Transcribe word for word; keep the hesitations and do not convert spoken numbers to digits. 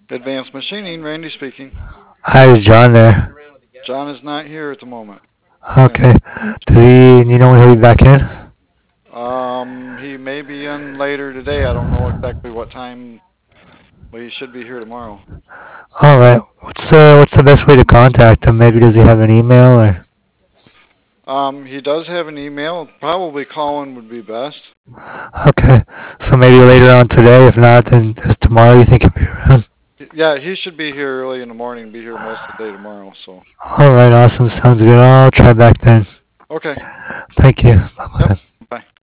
Advanced Machining, Randy speaking. Hi, is John there? John is not here at the moment. Yeah. Okay. Does he, you know when he'll be back in? Um, he may be in later today. I don't know exactly what time, but he should be here tomorrow. Alright. What's, uh, what's the best way to contact him? Maybe does he have an email or? Um, he does have an email. Probably calling would be best. Okay. So maybe later on today. If not, then just tomorrow you think he'll be around? Yeah, he should be here early in the morning. Be here most of the day tomorrow. So, Alright, awesome. Sounds good. I'll try back then. okay. Thank you. Yep. Bye-bye. Bye.